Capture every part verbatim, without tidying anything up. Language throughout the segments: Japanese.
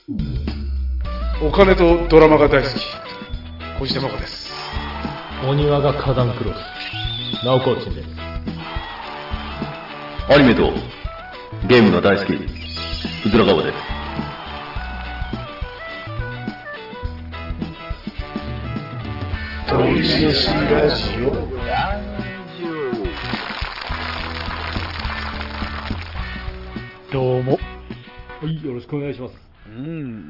お金とドラマが大好き小石真子です。 お庭が花壇クロスナオコーチンです。 アニメとゲームが大好きうずらがわです。 トイシシラジオ。 どうも、はい、よろしくお願いします。 うん。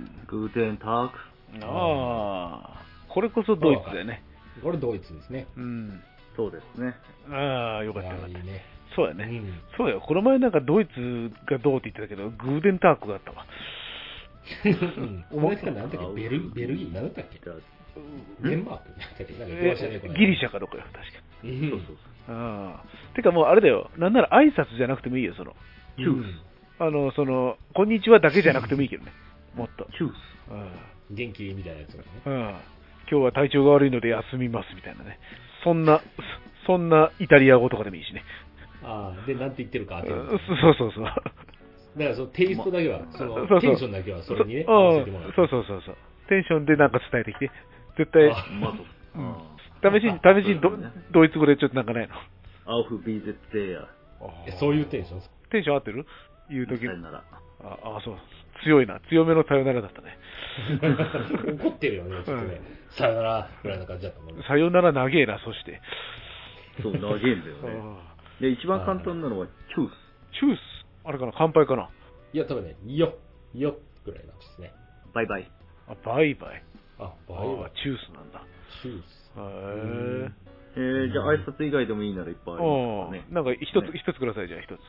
グーテンターク。 ああ、これこそドイツだよね。 これドイツですね。 うん。 そうですね。 ああ、よかったよかった。 いいね。 そうだね、 うん。 そうだよ。この前なんかドイツがどうって言ってたけど、グーデンタークがあったわ。 うん。思いつかなんだっけ、ベルベルギーなんだったっけ？デンマークなんだっけ？なんか言ってましたね、これ。 ギリシャかどこよ、確か。 うん。 そうそうそう。ああ。てかもうあれだよ。なんなら挨拶じゃなくてもいいよ、その。 チュース。 あの、その、こんにちはだけじゃなくてもいいけどね。もっと。 チュース。 うん。 元気みたいなやつがね。 うん。今日は体調が悪いので休みますみたいなね。そんな、そんなイタリア語とかでもいいしね。 ああ、で、なんて言ってるか当てる。 そうそうそう。 だからそのテイストだけは、そのそうそうテンションだけはそれにね、 そ合わせてもらう。 そうそうそうそう。テンションでなんか伝えてきて。絶対、 まず、 試しに、試しにド、ドイツ語でちょっとなんかないの。 アウフビーゼッテや。 そういうテンション。 テンション合ってる言うとき。 さよなら。 ああ、そう。強いな。強めのさよならだったね。 怒ってるよね、ちょっとね。さよならぐらいな感じだったもんね。 さよなら長えな、そして。 そう、長いんだよね。で、一番簡単なのは、チュース。 チュースあれかな、乾杯かな。 いや、多分ね、よっ、よっぐらいなんですね。 バイバイ。 あ、バイバイ。 あ、バイバイ。 チュースなんだ。 チュース。 へえー、じゃあ挨拶以外でもいいならいっぱいありますからね。 なんか一つ、一つください、じゃあ一つ。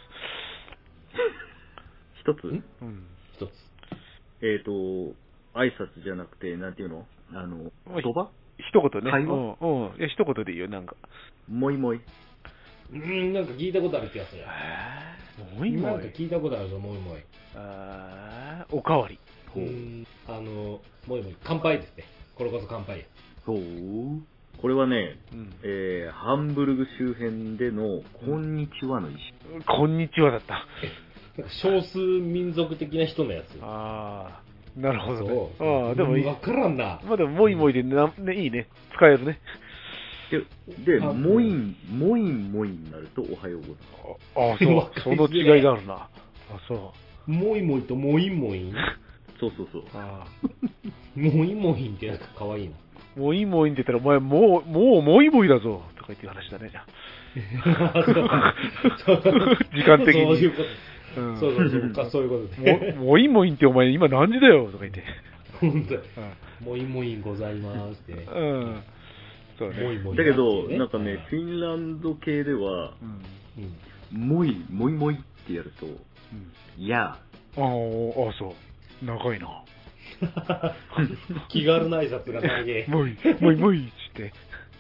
一つ？ うん。 一つ。 えーと、挨拶じゃなくて、なんていうの？あの、言葉？ 一言ね。 会話？ うん。うん。いや、一言でいいよ、なんか。 もいもい。 うーん、なんか聞いたことある気がする。 もいもい。 なんか聞いたことあるぞ、もいもい。 あー、おかわり。 うーん、あの、もいもい、乾杯ですね。これこそ乾杯や。 そう。これはね、 うん、 えー、ハンブルグ周辺での、こんにちはの意思。 こんにちはだった。 なんか少数民族的な人のやつ。 あー、なるほどね。 そうあー、でもいい。 わからんな。 まあでも、もいもいでな、ね、いいね。使えるね。 で、でもいん、もいんもいんになると、おはようございます。ああ、そう。その違いがあるな。あ、そう。 もいもいともいもいんそうそうそう。 あもいもいんってなんかかわいいな。 もいもいんって言ったら、お前、もう、もう、もいもいだぞ。とか言ってる話だね、じゃあ。時間的に。 そういうこと。うん、そうそうそうか、そういうことで。も、もいもいんってお前、今何時だよ。とか言って。 本当に。もいもいんございますってね。 うん。そうね。 もいもいだけど、なんかね、フィンランド系では、うん、もい、もいもいってやると、うん、いや。 ああ、ああ、そう。長いな。 気軽な挨拶が長い。 もい、もいもいっつって。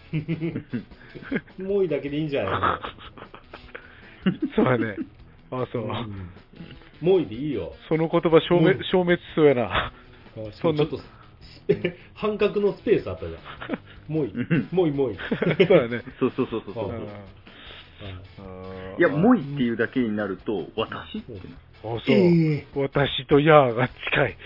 もいだけでいいんじゃないのそうだね。ああ、そう。うん、 もいでいいよ。 その言葉消滅、消滅しそうやな。 そんな。ちょっと、半角のスペースあったじゃん。もい、もいもい。 そうだね。 そうそうそうそうそう。いや、もいっていうだけになると、私ってなる。 あ、そう。えー、私とヤーが近い。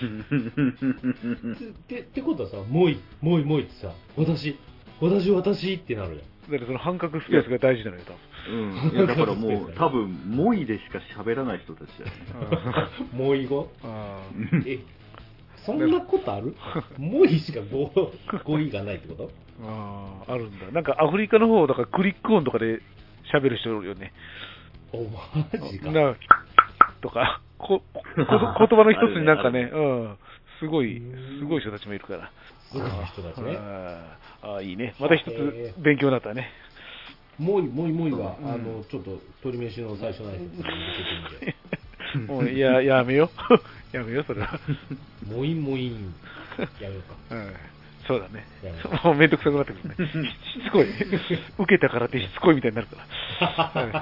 って、ってことはさ、もい、もいもいってさ、私、私、私ってなるじゃん。 だからその半角スペースが大事なのよ、多分。うん。いや、だからもう、多分、もいでしか喋らない人たちだよね。 もい語え、そんなことあるもいしか語、語彙がないってこと？ ああ、あるんだ。なんかアフリカの方だからクリック音とかで喋る人いるよね。 お、マジか。 なとか、こ、こ、言葉の一つになんかね、ねうん、すごい、すごい人たちもいるから。 すごい人たちね。 ああ、いいね。また一つ勉強になったね。 もい、もいもいは、うん、あの、ちょっと、鶏飯の最初の挨拶に向けてみて。 もう、いや、やめよ。やめよ、それは。 もいもいん。やめようか。 うん。そうだね。もうめんどくさくなってくるね。しつこい。受けたからってしつこいみたいになるから。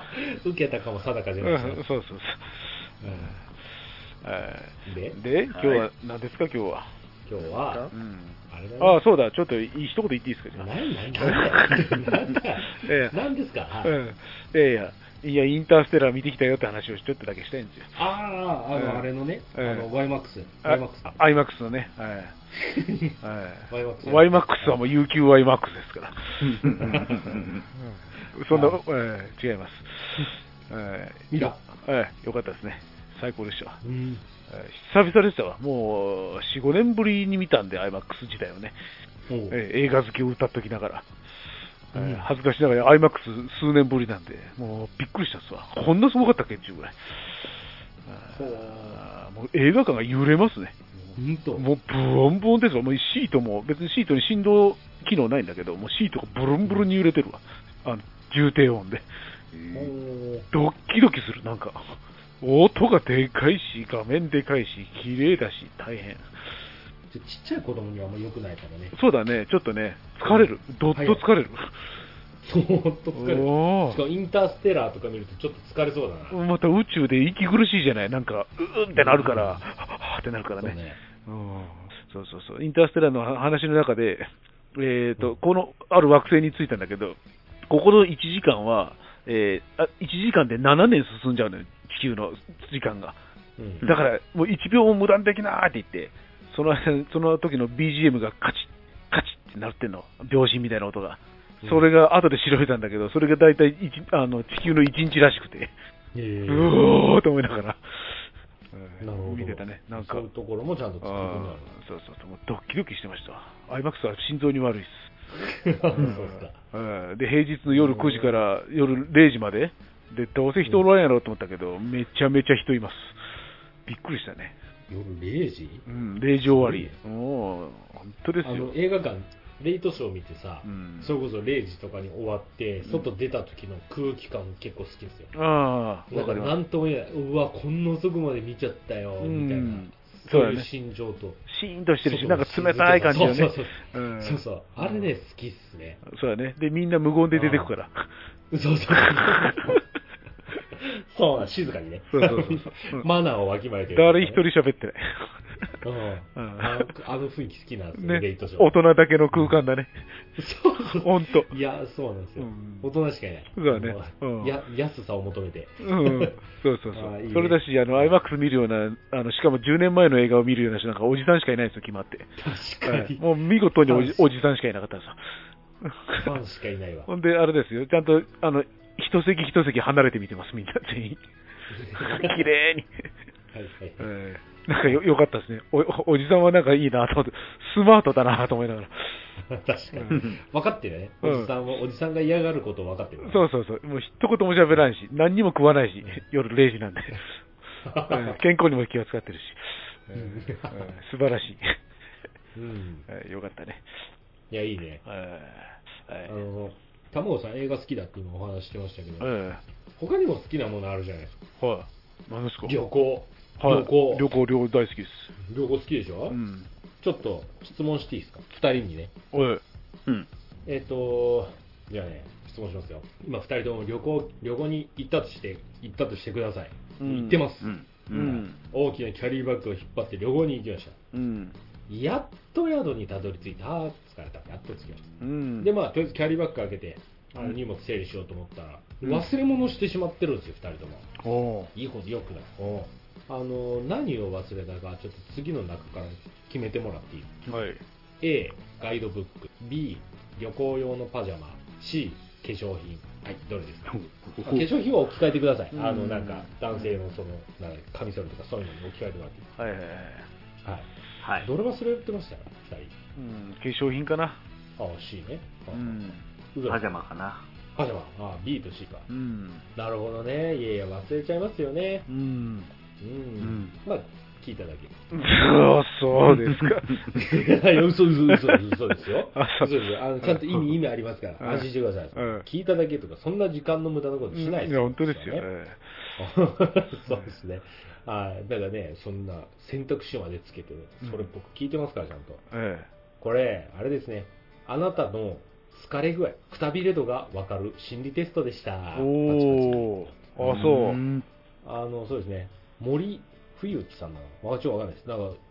受けたかも定かじゃないですか。 そうそうそう。 で、 で、今日は何ですか、今日は。 今日は、 うん、 あれだね。 ああ、そうだ、ちょっと一言言っていいですか、じゃあ。 何、何、何だ何だええ、 何ですか、はい、 うん。いやいや、いや、インターステラー見てきたよって話をちょっとだけしたいんですよ。 ああ、あの、 ええ、 あれのね、 ええ、 あの、ワイマックス。 ワイマックス。アイマックスのね、はい。はい、ワイマックス。ワイマックスはもう ユーキューワイマックスですから。そんな、えー、違います。えー、 見た。 えー、よかったですね。最高でした。 うん、 久々でしたわ。もう、よん、ごねんぶりに見たんで、アイマックス自体をね。えー、映画好きを歌っときながら。うん、恥ずかしながら、アイマックス数年ぶりなんで、もうびっくりしたっすわ。こんなすごかったっけっていうぐらい。あもう映画館が揺れますね。もうブワンブワンですわ。もうシートも、別にシートに振動機能ないんだけど、もうシートがブルンブルンに揺れてるわ。あの重低音で。ドッキドキする、なんか。音がでかいし、画面でかいし、綺麗だし、大変。 ちっちゃい子供にはあんま良くないからね。 そうだね、ちょっとね、疲れる。どっと疲れる。 どっと疲れる。しかもインターステラーとか見るとちょっと疲れそうだな。 また宇宙で息苦しいじゃない。なんか、うーんってなるから、はぁってなるからね。そうね。うん。そうそうそう。インターステラーの話の中で、えっと、この、ある惑星に着いたんだけど、ここのいちじかんは、えー、あいちじかんでななねん進んじゃうのよ、地球の時間が。うん、だから、もういちびょうも無駄にできなーって言って、その、その時の ビージーエム がカチッ、カチッってなってんの。秒針みたいな音が。それが後で調べたんだけど、それが大体あの地球のいちにちらしくて、うおーと思いながら、 なるほど見てたね。なんかそういうところもちゃんと作るんだろう。 そうそうそう、もうドッキドキしてました。アイマックスは心臓に悪いです。そうですか。で、平日の夜くじから夜れいじまで、で、どうせ人おらんやろうと思ったけど、めちゃめちゃ人います。びっくりしたね。 夜れいじ？ うん、れいじ終わり。もう、本当ですよ。 あの映画館、レイトショー見てさ、うん、それこそれいじとかに終わって、外出た時の空気感結構好きですよ。 ああ、 だからなんとも言えない。うわ、こんな遅くまで見ちゃったよ、みたいな。うん、そういう心情と。 シーンとしてるし、なんか冷たい感じよね。 そうそうそう。うん、そうそう。あれね、好きっすね。 そうだね。で、みんな無言で出てくから。 そうそうそう。そうな、静かにね。そうそうそう。マナーをわきまえてる、 ね。誰一人喋ってない。 うん、あのあの雰囲気好きなんですよ、ね、レイトショー。 大人だけの空間だね。 そうそう。 ほんと。 いや、そうなんですよ。うん、大人しかいない。 そうだね。 うん、や安さを求めて。 うん。そうそうそう。いいね、それだし、あの、アイマックス 見るような、あの、しかもじゅうねんまえの映画を見るような人なんかおじさんしかいないんですよ、決まって。 確かに。はい、 もう見事におじおじさんしかいなかったんですよ。 ファンしかいないわ。 ほんで、あれですよ、ちゃんと、あの、一席一席離れて見てます、みんな全員。綺麗に。はいはい、えーなんかよ、よかったですねお。おじさんはなんかいいなと思って、スマートだなと思いながら。 確かに。分かってるね。おじさんは、うん、おじさんが嫌がることを分かってる、ね。 そうそうそう。もう一言も喋らんし、何にも食わないし、夜れいじなんで。健康にも気を使ってるし。素晴らしい。うん、よかったね。 いや、いいね。あの、卵さん映画好きだって今お話してましたけど、ええ、他にも好きなものあるじゃないですか。 はい。何ですか？ 旅行。 はい、旅行。旅行、旅行大好きです。 旅行好きでしょ？うん。ちょっと質問していいですか？二人にね。 おい。うん。 えっと、じゃあね、質問しますよ。今二人とも旅行、旅行に行ったとして、行ったとしてください。うん、行ってます。うん。うん。大きなキャリーバッグを引っ張って旅行に行きました。うん。やっと宿にたどり着いた。あー、疲れた。やっと着きました。うん。で、まあ、とりあえずキャリーバッグ開けて、あの荷物整理しようと思ったら、うん、忘れ物してしまってるんですよ、二人とも。おいいほどよくない。おあの何を忘れたかちょっと次の中から決めてもらっていい？はい。A ガイドブック、 B 旅行用のパジャマ、 C 化粧品。はい、どれですか？化粧品は置き換えてください。あのなんか男性のそのなんかカミソリとかそういうのに置き換えてもらっていいですか？はいはいはいはい、はい、どれ忘れてましたよふたり？ うん、化粧品かな。 ああ C ね。 うん、パジャマかな。 パジャマ。ああ B と C か。うん、なるほどね。いやいや忘れちゃいますよね。うん。うん、うん、まあ聞いただけ。 そうですか。 いや嘘嘘嘘嘘ですよ。嘘ですよ。あのちゃんと意味意味ありますから安心してください。うん、聞いただけとかそんな時間の無駄なことしないですよ。いや本当ですよね。 そうですね。はい。だからねそんな選択肢までつけてそれ僕聞いてますからちゃんと。ええ、これあれですね。あなたの疲れ具合、くたびれ度が分かる心理テストでした。 おお。あそう。 あのそうですね。森冬木さんなの、まあ、ちょっとわかんないです。なんか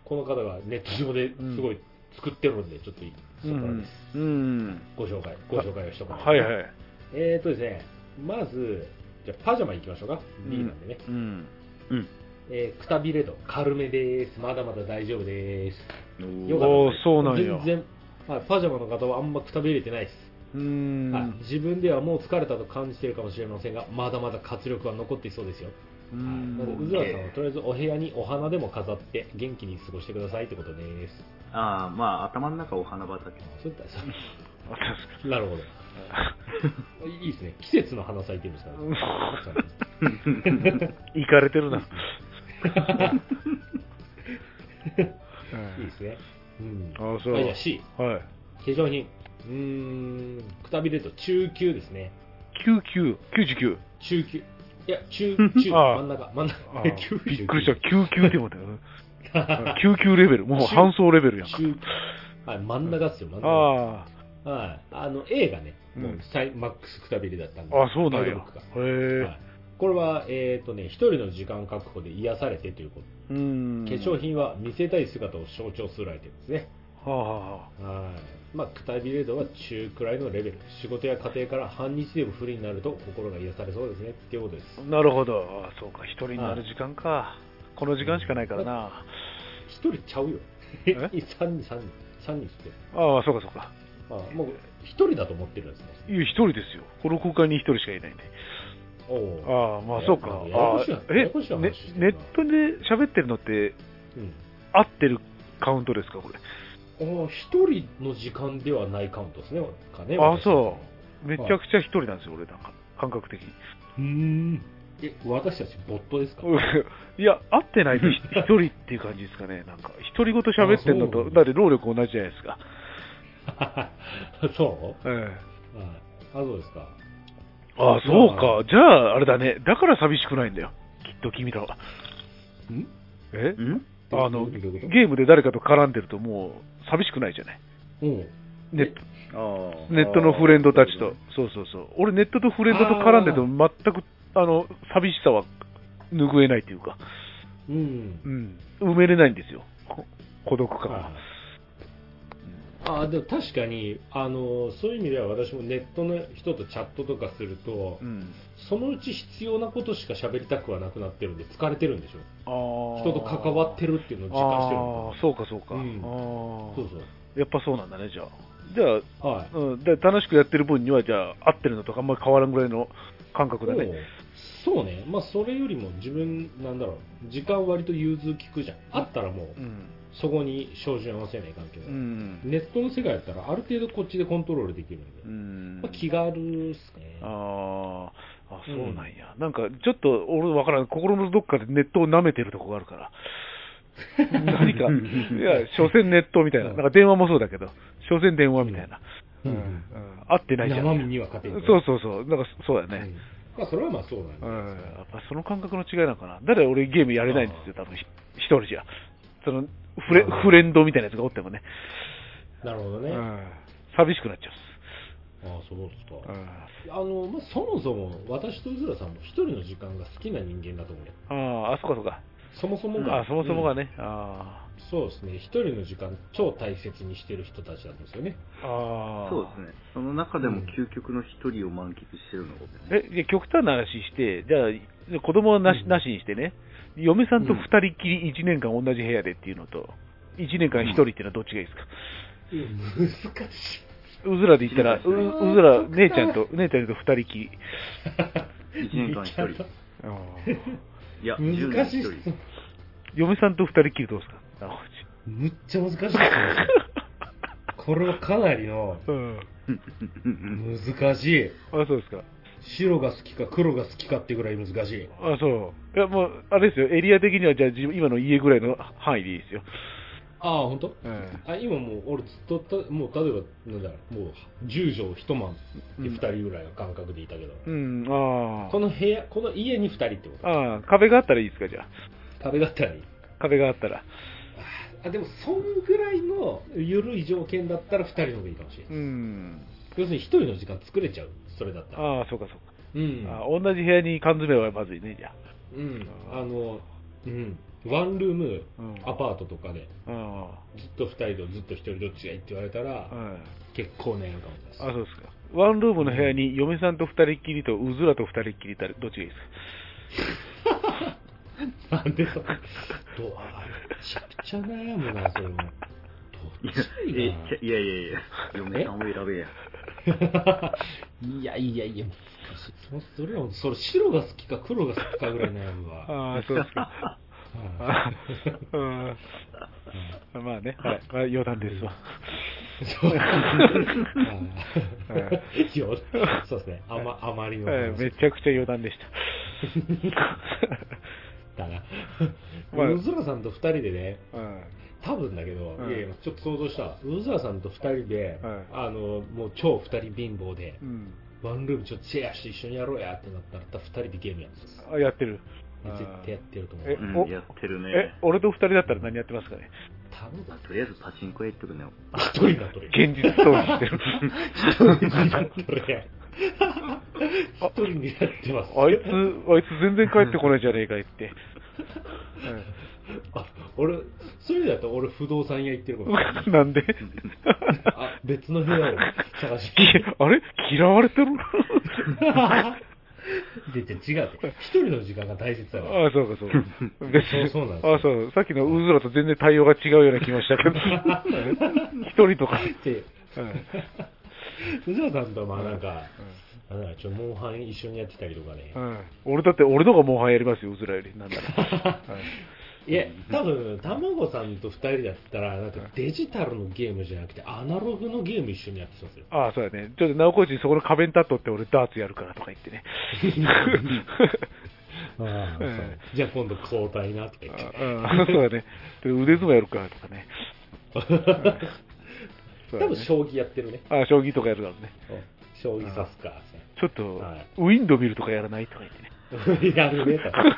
この方がネット上ですごい作ってるんで、ちょっといい、そこからです。うん。ご紹介、ご紹介をしとかないと。 はいはい。 えーとですね、まず、じゃあパジャマ行きましょうか。B なんでね。うん。うん。えー、くたびれ度軽めです。まだまだ大丈夫です。 よかった。そうなんや。 全然、はい、パジャマの方はあんまくたびれてないです。うーん、はい、自分ではもう疲れたと感じているかもしれませんが、まだまだ活力は残っていそうですよ。うーん、はい、なのでうずらさんはとりあえずお部屋にお花でも飾って元気に過ごしてくださいってことです。 ああ、まあ頭の中お花畑。 そういったそうなるほど。いいですね。季節の花咲いてるんですからね。 いかれてるな。いいですね。うん。 あ、そう。 はい、じゃあ C。はい。化粧品。うーん、くたびれと中級ですね。 きゅうじゅうきゅう、きゅうじゅうきゅう。 中級。いや、中、中、真ん中、真ん中。 びっくりした、きゅうじゅうきゅうって思ったよ。きゅうじゅうきゅうレベル、もう搬送レベルやんか。 はい、真ん中っすよ、真ん中。ああ。はい。あの、A がね、もうサイマックスくたびれだったんで。 あ、そうなんや。へえ。 これは、えっとね、一人の時間確保で癒されてということ。うん。化粧品は見せたい姿を象徴するアイテムですね。はあ。はい。まあ、くたびれ度は中くらいのレベル。仕事や家庭から半日でも不利になると心が癒されそうですねっていうことです。 なるほど。あ、そうか、一人になる時間か。この時間しかないからな。 一人ちゃうよ。え三人、三人。三人って。 ああ、そうかそうか。 ああ、もう一人だと思ってるんですね。 いや、一人ですよ。この空間に一人しかいないんで。おああ、まあそうか。あえね、ネットで喋ってるのって、うん、合ってるカウントですか、これ。 ああ、一人の時間ではないカウントですね、かね。 ああ、そう。めちゃくちゃ一人なんですよ、俺、なんか、感覚的に。 うーん。え、私たちボットですか？ いや、合ってないと一人っていう感じですかね。なんか、独り言喋ってんのと、だって労力同じじゃないですか。 そうええ。あ、そうですか。 ああ、そうか。じゃあ、あれだね。だから寂しくないんだよ。きっと君らは。んえんあの、ゲームで誰かと絡んでるともう寂しくないじゃない。うん。ネット、ネットのフレンドたちと。そうそうそう。俺ネットとフレンドと絡んでると全く、あの、寂しさは拭えないというか。うん。うん。埋めれないんですよ。孤独感は。 あでも確かにあのそういう意味では私もネットの人とチャットとかすると、うん、そのうち必要なことしか喋りたくはなくなってるんで疲れてるんでしょ。あ人と関わってるっていうのを実感してるんです。そうかそうか、うん、あそうそうやっぱそうなんだね。じゃあじゃあ、はいうん、で楽しくやってる分にはじゃあ合ってるのとかあんまり変わらんぐらいの感覚だね。 そうね、まあそれよりも自分なんだろう時間割と融通きくじゃん。あったらもう、うんそこに照準合わせないかんけど、うん、ネットの世界やったらある程度こっちでコントロールできるんで、うんまあ、気軽っすね。 ああ、そうなんや、うん。なんかちょっと俺分からん、心のどっかでネットを舐めてるとこがあるから。何か、いや、所詮ネットみたいな、なんか電話もそうだけど、所詮電話みたいな。うんうんうん、合ってないじゃん。 生身には勝てない。 そうそうそう、なんかそうだね。 うん、まあそれはまあそうなんです、 うん、やっぱその感覚の違いなのかな。だから俺ゲームやれないんですよ、多分一人じゃ。そのフレ、フレンドみたいなやつがおってもね。 なるほどね。うん、 寂しくなっちゃう。ああ、そうですか。うん、あの、まあ、そもそも私とうずらさんも一人の時間が好きな人間だと思うよ。 ああ、あ、そうかそうか。 そもそもが。 あそもそもがね。うん、あそうですね。一人の時間超大切にしてる人たちなんですよね。 ああ。そうですね。その中でも究極の一人を満喫してるの、 ね。え、極端な話して、じゃあ、子供はなし、うん、なしにしてね。嫁さんと二人きりいちねんかん同じ部屋でっていうのと、いちねんかんひとりっていうのはどっちがいいですか？ 難しい。 うずらで言ったら、う, うずら、姉ちゃんと、姉ちゃんと二人きり。 いちねんかんひとり。いや、 難しい。 嫁さんと二人きりどうですか？ むっちゃ難しいですね。これはかなりの、難しい。 あ、そうですか。 白が好きか黒が好きかっていうぐらい難しい。 あ、そう。いや、もう、あれですよ。エリア的には、じゃあ、今の家ぐらいの範囲でいいですよ。 ああ、ほんと？うん、あ、今もう、俺ずっとた、もう、例えば、なんだろう、もう、じゅう畳一間でふたりぐらいの感覚でいたけど。うん、ああ。この部屋、この家にふたりってこと？ ああ、壁があったらいいですか、じゃあ。 壁があったらいい。 壁があったら。 あ、でも、そんぐらいの緩い条件だったらふたりの方がいいかもしれない。うん。要するにひとりの時間作れちゃう。それだったら。 ああ、そうかそうか。うん、あ同じ部屋に缶詰はまずいね、じゃあ。 うん、あのうん、ワンルーム、 うん、 アパートとかで、うん、ずっとふたりとずっとひとりどっちがいいって言われたら、うん、結構悩むかもしれないです。 あ、そうですか。ワンルームの部屋に嫁さんとふたりっきりとうずらとふたりっきりいたらどっちがいいですか？ なんでそれ。どう、あめちゃくちゃ悩むな、それも。どっちがいいな。 いやいやいや、嫁さんを選べや。 いやいやいや、難しい。それは、それ白が好きか黒が好きかぐらい悩むわ。 ああ、そうですか。まあね、はい、まあ、余談ですわ。 そうそうですね、あま、あまりの、 めちゃくちゃ余談でした。 だな。うずらさんとふたりでね、多分だけど、いやいやちょっと想像した。うずらさんとふたりで、あの、もう超ふたり貧乏で、ワンルームちょっとシェアして一緒にやろうやってなったら、ふたりでゲームやるんですよ。 あ、やってる。 絶対やってると思う。 え、うん、やってるね。 え、俺と二人だったら何やってますかね。 多分とりあえずパチンコ屋行っとくね。 一人だとれ。 現実逃避してる。 一人だとれ。一人でやってます。 あいつ、あいつ全然帰ってこないじゃねえかいって。 あ、俺、そういう意味だと俺不動産屋行ってるかもしれない。 なんで？ あ、別の部屋を探して。 あれ嫌われてる？ 違うって、一人の時間が大切だから。 ああ、そうか、そうか。 そうそうなんですよ。 ああ、そう。さっきのうずらと全然対応が違うような気もしたけど。一人とか。 うずらさんとはまあなんか、うん、なんかちょっとモンハン一緒にやってたりとかね。 うん、俺だって、俺のがモンハンやりますよ、うずらより。なんだろう。 いや、多分、たまごさんとふたりだったら、なんかデジタルのゲームじゃなくて、アナログのゲーム一緒にやってそうですよ。 ああ、そうやね。ちょっと、なおこいちにそこの壁に立っとって、俺ダーツやるからとか言ってね。 ああ、うん、じゃあ今度交代なとか言って。 ああ、そうだね。腕相撲やるかとかね。 多分、将棋やってるね。 ああ、将棋とかやるからね。 将棋指すか。 ちょっと、はい、ウィンドミルとかやらないとか言ってね。 やるねとか。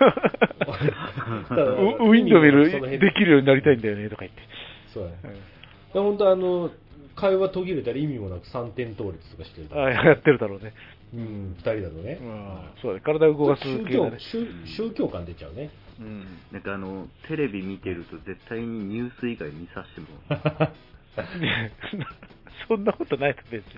ウィンドミルできるようになりたいんだよねとか言って。 そうだね。うん、本当あの、会話途切れたら意味もなくさんてん倒立とかしてる。 ああ、やってるだろうね。 うん、ふたりだとね。 うん、そうだね。体を動かす系だね。 宗教感出ちゃうね。 うん。なんかあの、テレビ見てると絶対にニュース以外見させても。 そんなことないと別に。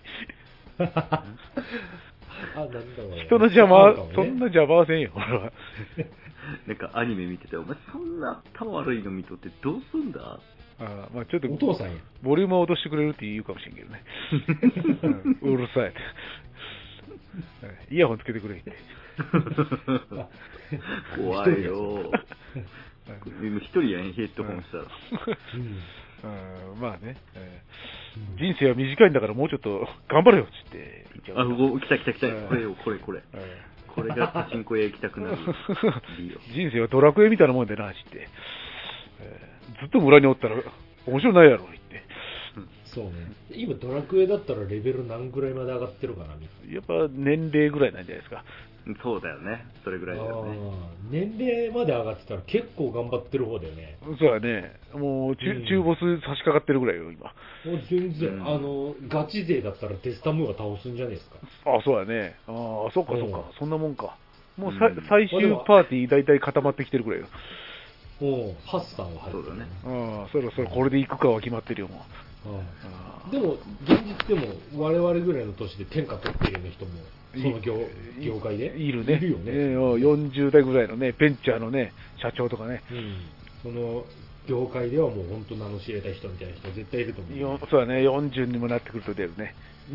あ、なんだろうね、 人の邪魔は、ね、そんな邪魔はせんよ、俺は。 なんかアニメ見てて、お前そんな頭悪いの見とってどうすんだ？ああ、まあちょっと、 お父さんや。 ボリュームを落としてくれるって言うかもしれんけどね。うん、うるさいって。イヤホンつけてくれって。 怖いよ。一人やん、ヘッドホンしたら。 うん、まあね、えー、人生は短いんだからもうちょっと頑張れよっつって言っちゃう。 あ、来た来た来た、これよ、これこれ。これがパチンコ屋行きたくなる理由。 人生はドラクエみたいなもんでな、って、えー、ずっと村におったら面白ないやろ、言って。 うん、そうね。今ドラクエだったらレベル何ぐらいまで上がってるかな、 やっぱ年齢ぐらいなんじゃないですか。 そうだよね。それぐらいだよね。 年齢まで上がってたら結構頑張ってる方だよね。 そうだね。もう中、うん、中ボス差し掛かってるぐらいよ、今。 もう全然、うん、あの、ガチ勢だったらデスタムーが倒すんじゃないですか。 ああ、そうだね。ああ、そっかそっか。そんなもんか。もうさ、うん、最終パーティー大体固まってきてるぐらいよ。 おう、ハッサンは入ってるね。 ああ、そろそろこれで行くかは決まってるよ、もう。 ああでも、現実でも我々ぐらいの年で天下取ってるような人も、その 業, 業界でいるね。 いるよね。 えー、よんじゅう代ぐらいのね、ベンチャーのね、社長とかね。 うん、その業界ではもう本当名の知れた人みたいな人絶対いると思う。 そうだね、よんじゅうにもなってくると出るね。 うん。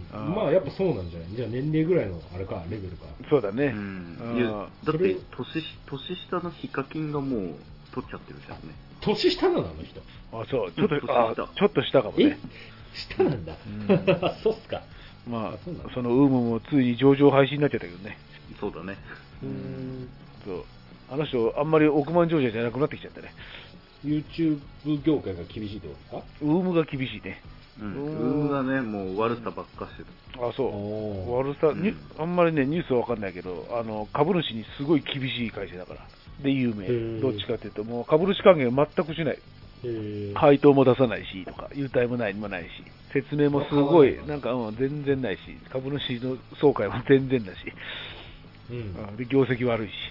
あまあやっぱそうなんじゃない。じゃあ年齢ぐらいのあれか、レベルか。 そうだね。 うん、いやだって年、年下のヒカキンがもう取っちゃってるじゃんね。 年下なのあの人。 あ、そう。ちょっと、あ、ちょっと下かもね。 下なんだ。うん、そうっすか。 まあ、そ, そのウームもついに上場廃止になっちゃったけどね。 そうだね。 うーん。 そう。あの人、あんまり億万長者じゃなくなってきちゃったね。 YouTube 業界が厳しいってことですか？ ウームが厳しいね。 うん、ウームがね、もう悪さばっかしてる。 あ、そう。悪さ、うん、あんまりね、ニュースはわかんないけど、あの、株主にすごい厳しい会社だから。で、有名。どっちかっていうと、もう株主還元全くしない。配当も出さないしとか、優待もないもないし、説明もすごい、なんか、うん、全然ないし、株主の総会も全然だし、うん、で業績悪いし。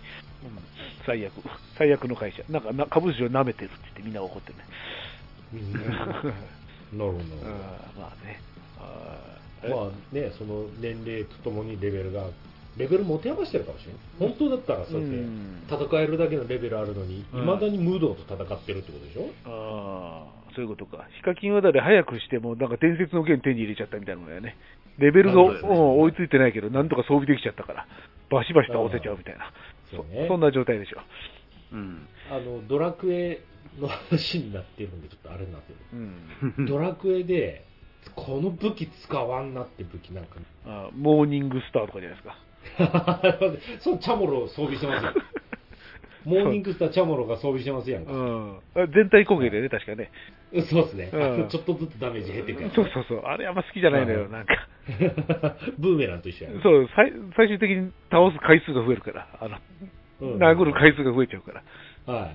最悪。最悪の会社。なんかな、株主を舐めてるって言ってみんな怒ってるね。 なるほど。 まあね。 まあね、その年齢とともにレベルが、レベル持て余してるかもしれない。本当だったらそうやって戦えるだけのレベルあるのに、いまだにムードと戦ってるってことでしょ。 ああ、そういうことか。ヒカキンはだで早くしても、なんか伝説の剣手に入れちゃったみたいなもんだよね。レベルが、ね、追いついてないけど、なんとか装備できちゃったから、バシバシ倒せちゃうみたいな。そ, ね、そんな状態でしょ。 うん。あの、ドラクエの話になってるんで、ちょっとあれになってる。うん、ドラクエで、この武器使わんなって武器なんか、 あモーニングスターとかじゃないですか。 そう、チャモロ装備してますよ。モーニングスターチャモロが装備してますやんか。 うん、全体攻撃でね、確かね。 そうですね、うん、ちょっとずつダメージ減ってくる、ね、 そうそうそう、あれあんま好きじゃないのよ、なんか。 ブーメランと一緒やね。 そう最、最終的に倒す回数が増えるから、あの、うん、殴る回数が増えちゃうから。 はい、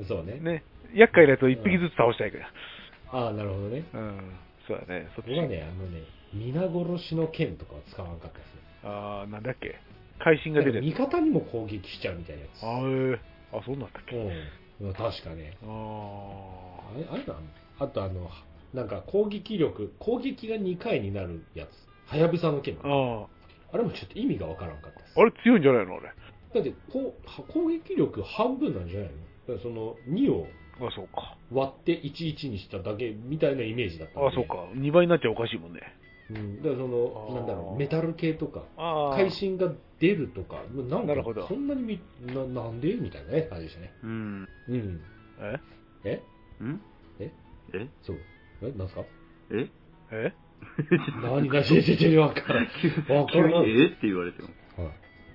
そうね。 ね、厄介なやつを一匹ずつ倒したいから。 うん、ああ、なるほどね。 うん、そうだね。 そっちはね、あのね、皆殺しの剣とかは使わんかったですね。 ああ、なんだっけ、会心が出るやつ。 味方にも攻撃しちゃうみたいなやつ。 あー、あ、そうなんだっけ。 うん、確かね。 ああれ、あれだ、あとあの、なんか攻撃力、攻撃がにかいになるやつ。はやぶさの剣。 ああれもちょっと意味がわからんかったです。 あれ強いんじゃないのあれ。 だってこう、攻撃力半分なんじゃないの？だからそのにをあ、そうか。 割っていちいちにしただけみたいなイメージだったんで。 あ、そうか。にばいになっちゃおかしいもんね。 うん、だからその、なんだろう、メタル系とか、会心が出るとか、なんかそんなにみな、なんでみたいなね、感じでしたね。 うん。 うん。 ええんええそう。えなんすかええ何が出てるわからん。わからん。 えって言われても。はい。うん。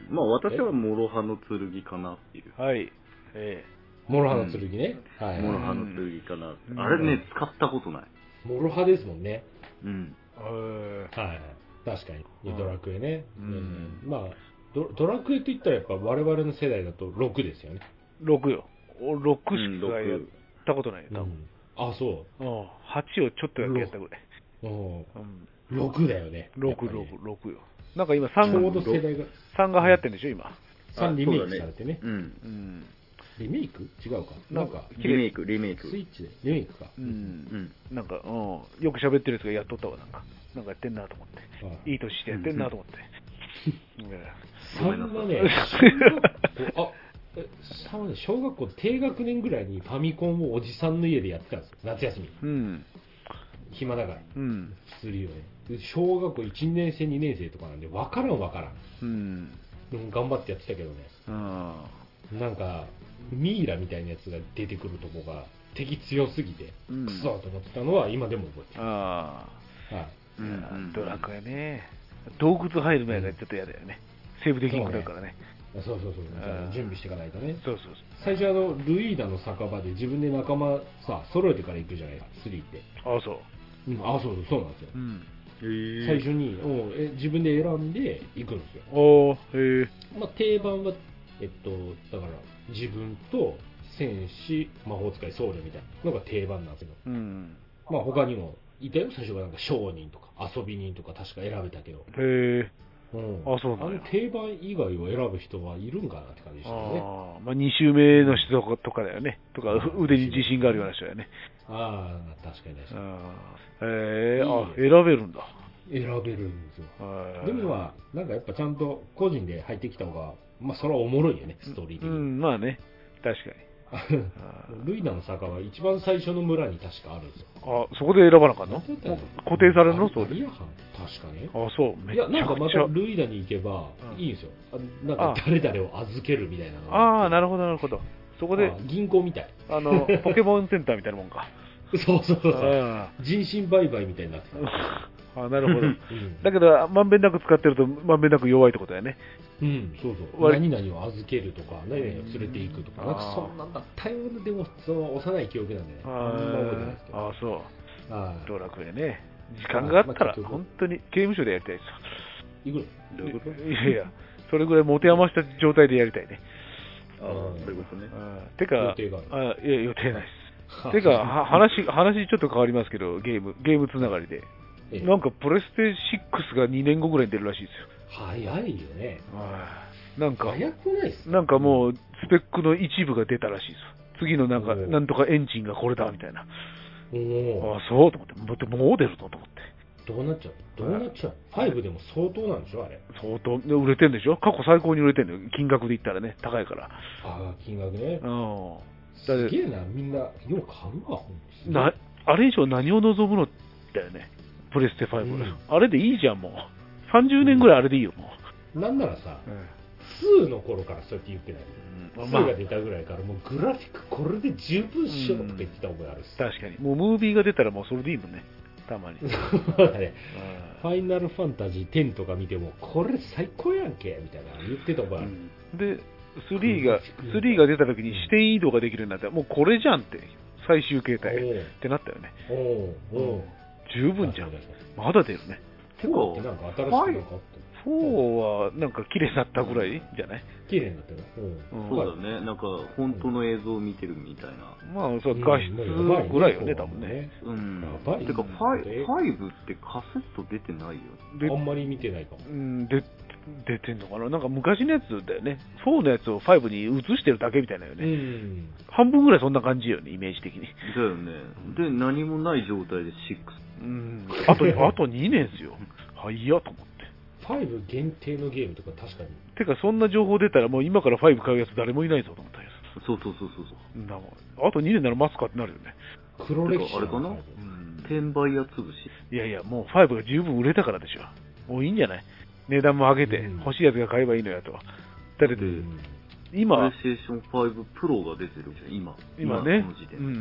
まあ私は諸刃の剣かなっていう。 はい。ええ。 諸刃の剣ね。はい。 諸刃の剣かな。あれね、使ったことない。 諸刃ですもんね。 うん。 はい。確かに。ドラクエね。うん。まあド、ドラクエといったらやっぱ我々の世代だとろくですよね。 ろくよ。ろくしかやったことないよ、多分。 あ、そう。 はちをちょっとだけやったぐらい。 ろくだよね。 ろく、ろく、ろくよ。なんか今さんが、 ちょうど世代が。 さんが流行ってるんでしょ、今。 さんリメイクされてね。 うん。 リメイク違うか。なんか、 リメイク、リメイク。 スイッチで。リメイクか。 うん。なんか、うん。よく喋ってるやつがやっとったわ、なんか。なんかやってんなと思って。いい年してやってんなと思って。 さんはね、あ、さんはね、小学校低学年ぐらいにファミコンをおじさんの家でやってたんですよ。夏休み。 うん。 暇だから。 うん。 するよね。小学校いちねん生、にねん生とかなんで、わからんわからん。 うん。 でも頑張ってやってたけどね。 うん。 なんか、ミイラみたいなやつが出てくるとこが敵強すぎて、うん、クソと思ってたのは今でも覚えてる。 ああ。 はい。 うん、ドラクエね。洞窟入る前がちょっと嫌だよね。セーブできなくなるからね。 そうそうそう。準備していかないとね。 そうそうそう。 最初あの、ルイーダの酒場で自分で仲間さ、揃えてから行くじゃないですか、スリーって。 ああ、そう。 うん、ああ、そうそう、そうなんですよ。 うん。 最初におえ自分で選んで行くんですよ。 おへえ。 まあ、定番は、えっと、だから、自分と戦士、魔法使い、僧侶みたいなのが定番なんですよ。 うん。 まあ、他にもいたよ。最初はなんか商人とか遊び人とか確か選べたけど。 へえ。 うん、 あ、そうなんだ。 あの定番以外を選ぶ人はいるんかなって感じでしたね。 ああ、まあに周目の人とかだよね。とか、腕に自信があるような人だよね。 ああ、確かに確かに。 へえー、あ、選べるんだ。 選べるんですよ。でもまあ、なんかやっぱちゃんと個人で入ってきた方が、まあそれはおもろいよね、ストーリー的に。 うん、まあね、確かに。 ルイナの坂は一番最初の村に確かあるんですよ。 あ、そこで選ばなかったの？固定されるの？そうです。確かね。 あ、そう。 いや、なんかまたルイナに行けばいいんですよ。なんか誰々を預けるみたいなの。 ああ、なるほど、なるほど。そこで。 銀行みたい。 あの、ポケモンセンターみたいなもんか。 そうそうそう。人身売買みたいになってた。 あ、なるほど。うん、だけど、まんべんなく使ってると、まんべんなく弱いってことだよね。 うん、そうそう。何々を預けるとか、何々を連れて行くとか、なんかそんなんだったような、でも、その幼い記憶なんでね。あんま覚えてないですけど。 ああ、そう。ドラクエね。時間があったら、本当に刑務所でやりたいですよ。行くの？どういうこと？いやいや、それぐらい持て余した状態でやりたいね。 ああ、そういうことね。 てか、 予定がある。 あ、いや、予定ないです。てか、話、話ちょっと変わりますけど、ゲーム、ゲームつながりで。なんかプレステシックスがにねんごぐらいに出るらしいですよ。 早いよね。 なんか、 早くないっすか？ なんかもう、スペックの一部が出たらしいです。次のなんか、なんとかエンジンがこれだ、みたいな。 おああ、そうと思って、もうもう出るのと思って。 どうなっちゃうどうなっちゃう ?ファイブ でも相当なんでしょあれ。 相当、売れてんでしょ過去最高に売れてんのよ。金額で言ったらね、高いから。 ああ、金額ね。 うん。 すげえな、みんな、よう買うわ、 な、あれ以上何を望むのだよね。プレステファイブ、うん、あれでいいじゃん、もう。さんじゅうねんぐらいあれでいいよ、もう。なんならさ、うん、ツーの頃からそうやって言ってない。うん、ツーが出たぐらいから、もうグラフィックこれで十分しようとか言ってた覚えあるし、 うん。確かに。もうムービーが出たらもうそれでいいもんね。たまに。 そうだね。ファイナルファンタジーテンとか見ても、これ最高やんけみたいな言ってた覚えある。うん、で、スリーが、スリーが出た時に視点移動ができるようになったら、もうこれじゃんって、最終形態ってなったよね。おお十分じゃん。まだ出るね。フォーってなんか新しくなんかあった？ フォーはなんか綺麗になったぐらいじゃない？ 綺麗になったよ。 そうだね。なんか本当の映像を見てるみたいな。 まあ、そう画質ぐらいよね、多分ね。 うん。てか、ファイブってカセット出てないよ。 あんまり見てないかも。 うん、で出てんのかななんか昔のやつだよね。フォーのやつをファイブに移してるだけみたいなよね。うん。半分ぐらいそんな感じよね、イメージ的に。 だよね。で、何もない状態でシックス。 うん。あと、あとにねんっすよ。はいやと思って。 ファイブ限定のゲームとか確かに。 てか、そんな情報出たらもう今からファイブ買うやつ誰もいないぞと思ったやつ。そうそうそうそう。 だもん。あとにねんなら待つかってなるよね。 黒歴史あれかな、うん、転売屋潰し。 いやいや、もうファイブが十分売れたからでしょ。もういいんじゃない？値段も上げて、うん、欲しいやつが買えばいいのやと。だって、うん、今、 プレイステーションファイブプロが出てるじゃん、今。 今ね。この時点で。うんうんうん。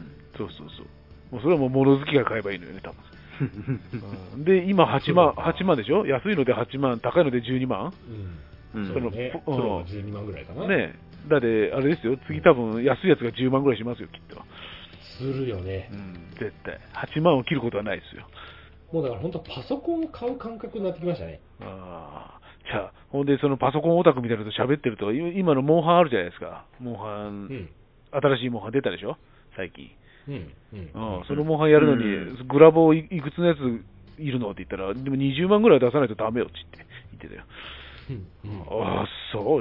そうそうそう。もうそれはもう物好きが買えばいいのよね、多分。うん、で、今はちまん、はちまんでしょ？安いのではちまん、高いのでじゅうにまん？ うん。その、ね、プロはじゅうにまんぐらいかな。 ねえ。だって、あれですよ、次多分安いやつがじゅうまんぐらいしますよ、きっと。 するよね。 うん、絶対。はちまんを切ることはないですよ。 もうだから本当パソコンを買う感覚になってきましたね。 ああ。じゃあ、ほんで、そのパソコンオタクみたいなのと喋ってると、今のモンハンあるじゃないですか。モンハン、うん、新しいモンハン出たでしょ最近。うん。うん。そのモンハンやるのに、うん、グラボいくつのやついるのって言ったら、でもにじゅうまんぐらい出さないとダメよって言ってたよ。うんうん、ああ、そう言って。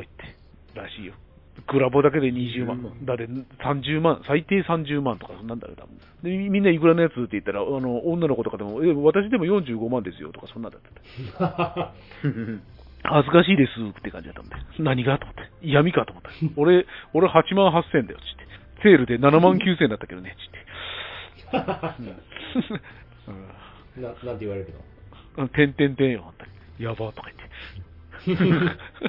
らしいよ。グラボだけでにじゅうまん。だってさんじゅうまん、最低さんじゅうまんとか、そんなんだよ、多分。で、みんないくらのやつって言ったら、あの、女の子とかでも、え、私でもよんじゅうごまんですよとか、そんなんだった。恥ずかしいですって感じだったんで。何がと思って。嫌味かと思った。俺、俺はちまんはっせんだよ、つって。セールでななまんきゅうせんだったけどね、つって。 うん、な、なんて言われるの？てんてんてんよ、本当に。やばとか言って。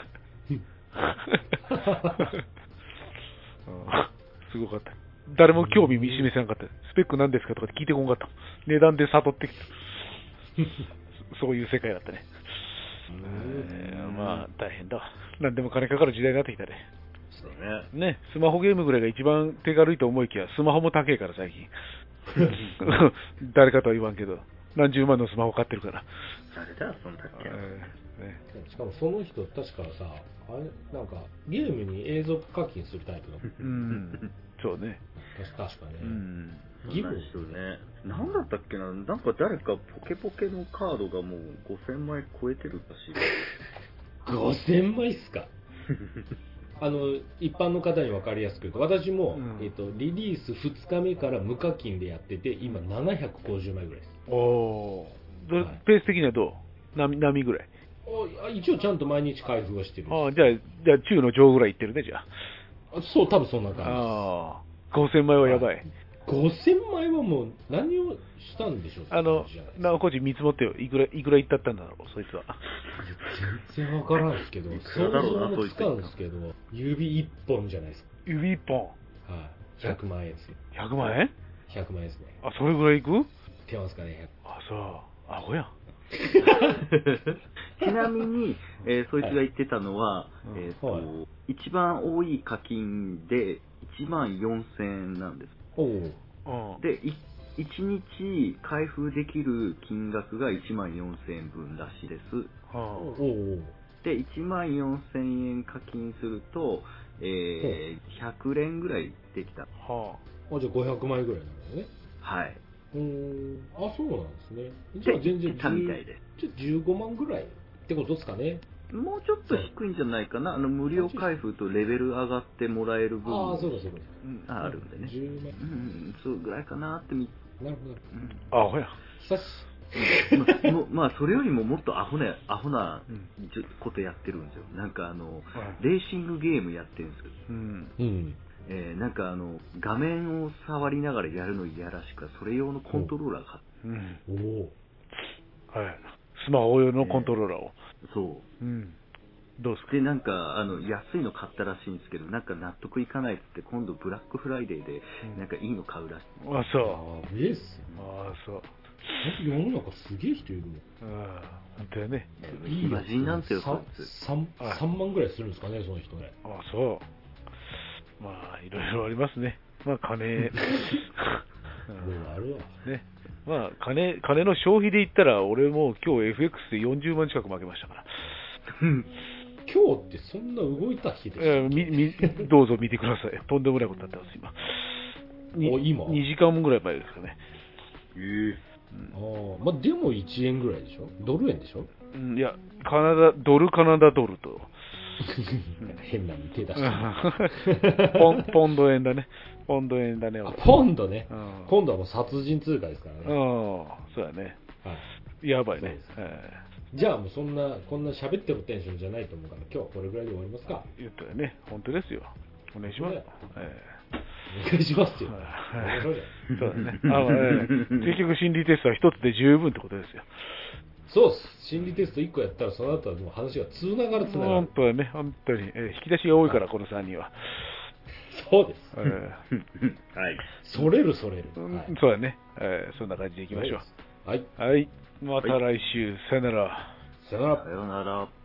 すごかった。誰も興味示せなかった。スペック何ですかとか聞いてこなかった。値段で悟ってきた。そういう世界だったね。えー、まあ、大変だ。何でも金かかる時代になってきたね。 そうね。ね、スマホゲームぐらいが一番手軽いと思いきや、スマホも高いから最近。誰かとは言わんけど、何十万のスマホ買ってるから。 誰だ、そんだっけ。 ね、しかもその人、確かさ、あれ、なんか、ゲームに映像課金するタイプの。 うん。そうね。 確かね。 うん。ギブするね。なんだったっけな、なんか誰かポケポケのカードがもうごせんまい超えてるらしい。 ごせんまいっすかあの、一般の方に分かりやすく言うと、私も、うん、えっと、リリースふつかめから無課金でやってて、今ななひゃくごじゅうまいぐらいです。 おー。はい、ペース的にはどう？波、波ぐらい。 一応ちゃんと毎日開封はしてる。 ああ、じゃあ、じゃあ中の上ぐらいいってるね、じゃあ。そう、多分そんな感じです。 ああ、ごせんまいはやばい。はい、 ごせんまいはもう何をしたんでしょうあの、なおこち見積もってよ。いくら、いくらいったったんだろう、そいつは。 全然わからんですけど、想像もつかんですけど、指一本じゃないですか。 指一本。 はい。ひゃくまんえんですよ。 ひゃくまんえん ? ひゃくまんえんですね。 あ、それぐらいいく？いってますかね。 あ、そう。アホやん。 ちなみに、えー、そいつが言ってたのは、はい、えーとはい、一番多い課金でいちまんよんせんえんなんです。 おうで、いちにち開封できる金額がいちまんよんせんえんぶんらしいです。 はあ、 で、いちまんよんせんえん課金すると、えー、ひゃくれんぐらいできた。 はあ、あ、じゃあごひゃくまいぐらいなんだよね。 はい。 うーん、あ、そうなんですね。じゃあ全然たみたいで。 じゃあじゅうごまんぐらいってことですかね。 もうちょっと低いんじゃないかな。あの、無料開封とレベル上がってもらえる分ああ、そうかそうか。 うん、あるんでね。 じゅうまん。 うん、そうぐらいかなってみ。 なるほど。 あ、ほや。 久しまもまあ、それよりももっとアホな、アホなことやってるんですよ。なんかあの、レーシングゲームやってるんですよ。 うん。 うん。 えー、なんかあの、画面を触りながらやるの嫌らしく、それ用のコントローラー買って。 うん。 おお。はい。スマホ用のコントローラーを。 えー、そう。 うん。どうですか？ で、なんか、あの、安いの買ったらしいんですけど、なんか納得いかないっつって、今度ブラックフライデーで、なんかいいの買うらしい。 うん、あ、そう。 ああ、ええっす。 ああ、そう。 世の中すげえ人いるの。 ああ、本当やね。 いい魔人なんですよ、そいつ。 さんまんぐらいするんですかね、その人ね。 ああ、そう。まあ、いろいろありますね。まあ、金。いろいろあるわ。 ね。まあ、金、金の消費で言ったら、俺も今日 エフエックス でよんじゅうまん近く負けましたから。 今日ってそんな動いた日ですか？ えー、みみどうぞ見てください。とんでもないことになってます、今。 お今にじかんぐらい前ですかね。 えーああ、まあでもいちえんぐらいでしょ？ドル円でしょ？ うん、いや、カナダ、ドルカナダドルと。 変なのに手出してポン、ポンド円だね。ポンド円だね。 あ、ポンドね、 うん。 今度はもう殺人通貨ですからね。 うん、そうだね。 はい。 やばいね。 じゃあもうそんな、こんな喋ってるテンションじゃないと思うから、今日はこれぐらいで終わりますか。 言ったよね。本当ですよ。お願いします。 えー、お願いしますよ。 そうだね。あ、えー、結局心理テストは一つで十分ってことですよ。 そうです。心理テストいっこやったら、その後はもう話がつながるつながる。 本当はね、本当に。えー、引き出しが多いから、このさんにんは。 そうです。 えー、はい。 それるそれる。 はい、そうだね、えー。そんな感じでいきましょう。 はい。 はい。また来週、さよなら。 さよなら。 さよなら。